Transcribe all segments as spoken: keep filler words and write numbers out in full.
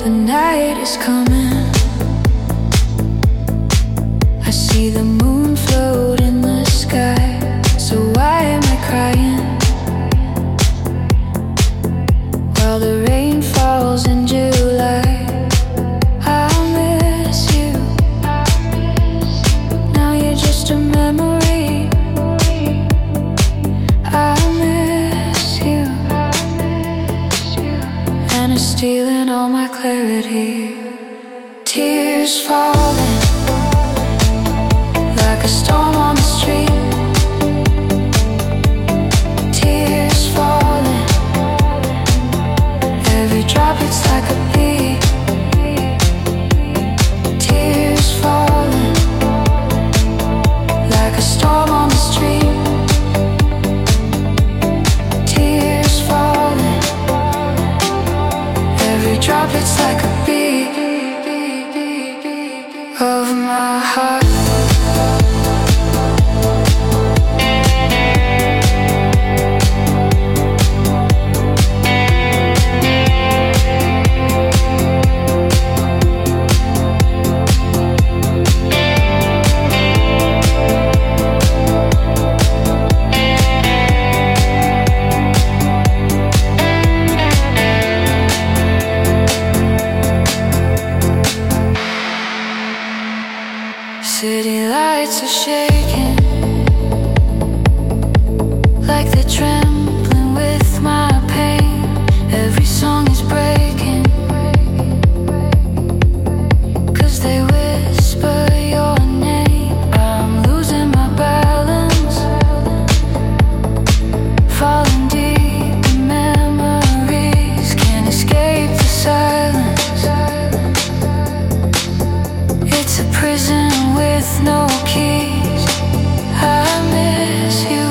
The night is coming. I see the moon float in the sky. So why am I crying while the rain falls in July? I'll miss you. Now you're just a memory. I'll miss you. And it's stealing all my clarity. Tears falling like a storm on the street. Tears falling, every drop it's like a beat. Tears falling like a storm on the street. Tears falling, every drop it's like a beat of my heart. City lights are shaking like they're trembling with my pain. Every song is breaking 'cause they whisper your name. I'm losing my balance, falling deep in memories. Can't escape the silence. It's a prison with no keys. I miss you.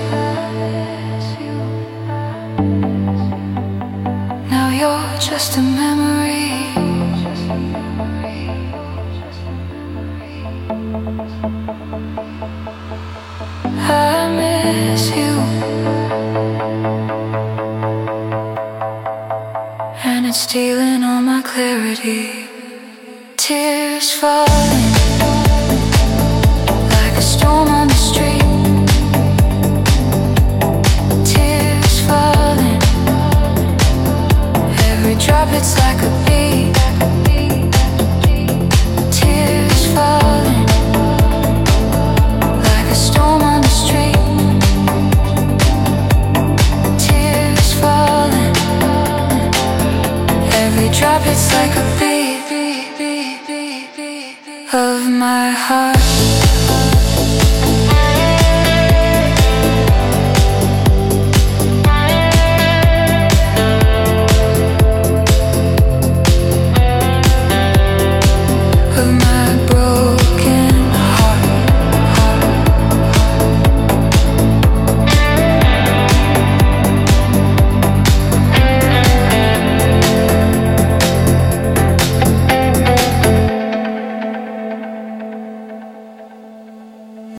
Now you're just a memory. I miss you. And it's stealing all my clarity. Tears falling like a storm on the street. Tears falling, every drop it's like a beat. Tears falling like a storm on the street. Tears falling, every drop it's like a beat of my heart.